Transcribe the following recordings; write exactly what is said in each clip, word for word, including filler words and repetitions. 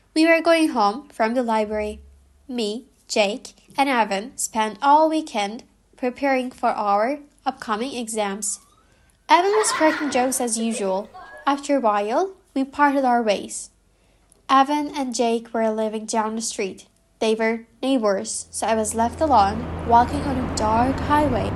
We were going home from the library. Me, Jake, and Evan spent all weekend preparing for our upcoming exams. Evan was cracking jokes as usual. After a while, we parted our ways. Evan and Jake were living down the street. They were neighbors, so I was left alone, walking on a dark highway.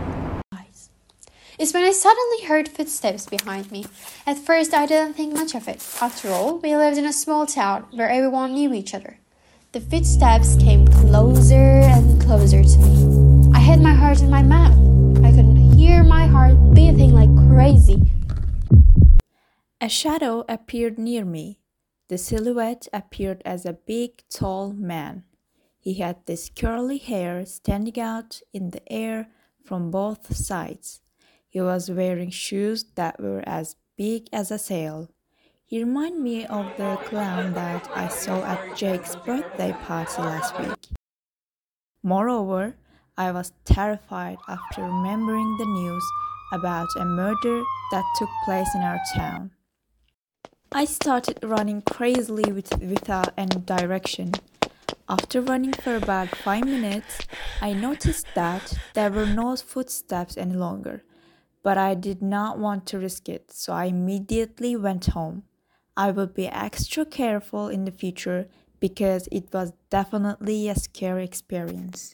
It's when I suddenly heard footsteps behind me. At first, I didn't think much of it. After all, we lived in a small town where everyone knew each other. The footsteps came closer and closer to me. I had my heart in my mouth. I could hear my heart beating like crazy. A shadow appeared near me. The silhouette appeared as a big, tall man. He had this curly hair standing out in the air from both sides. He was wearing shoes that were as big as a sail. He reminded me of the clown that I saw at Jake's birthday party last week. Moreover, I was terrified after remembering the news about a murder that took place in our town. I started running crazily with, without any direction. After running for about five minutes, I noticed that there were no footsteps any longer. But I did not want to risk it, so I immediately went home. I will be extra careful in the future because it was definitely a scary experience.